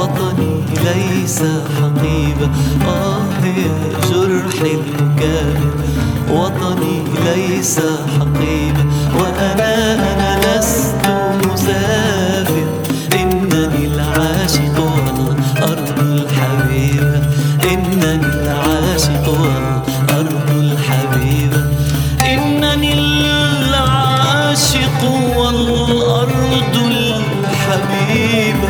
وطني ليس حقيبة. يا جرح المكابر وطني ليس حقيبة. وأنا لست مسافر، إنني العاشق والأرض الحبيبة. إنني العاشق والأرض الحبيبة. إنني العاشق والأرض الحبيبة.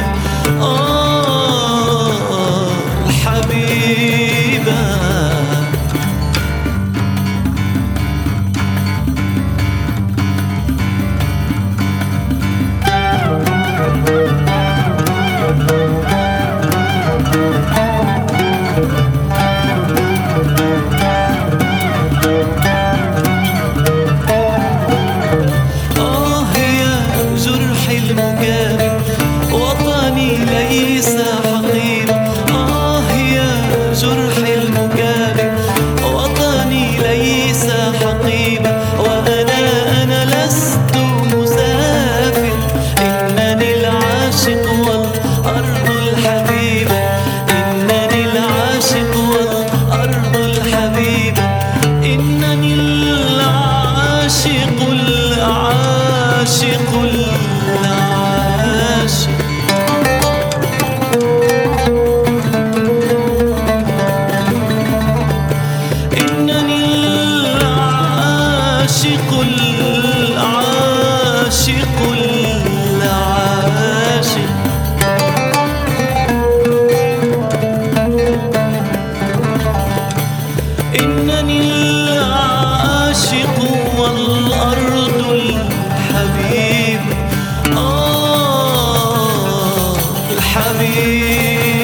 الحبيبة. وطني ليس حقيبة. يا جرح المكابر وطني ليس حقيبة. وأنا لست مسافر، إنني العاشق والأرض الحبيبة. إنني العاشق والأرض الحبيبة. إنني العاشق العاشق العاشق. إنني العاشق العاشق العاشق. إنني العاشق والأرض الحبيبة. الحبيبة.